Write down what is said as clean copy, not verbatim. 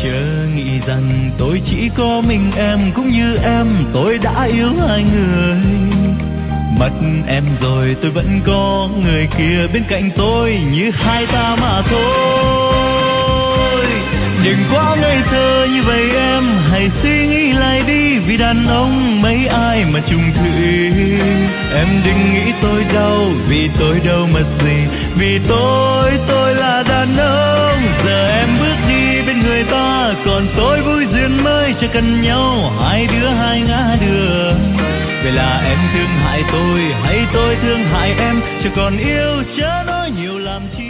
chớ nghĩ rằng tôi chỉ có mình em, cũng như em tôi đã yêu hai người. Mất em rồi tôi vẫn có người kia bên cạnh tôi, như hai ta mà thôi. Đừng quá ngây thơ như vậy em, hãy suy nghĩ lại đi, vì đàn ông mấy ai mà chung thủy. Em đừng nghĩ tôi đau, vì tôi đâu mất gì, vì tôi là đàn ông. Giờ em bước đi bên người ta, còn tôi vui duyên mới chưa cần nhau, hai đứa hai ngã đường. Vậy là em thương hại tôi hay tôi thương hại em, chứ còn yêu chớ nói nhiều làm chi.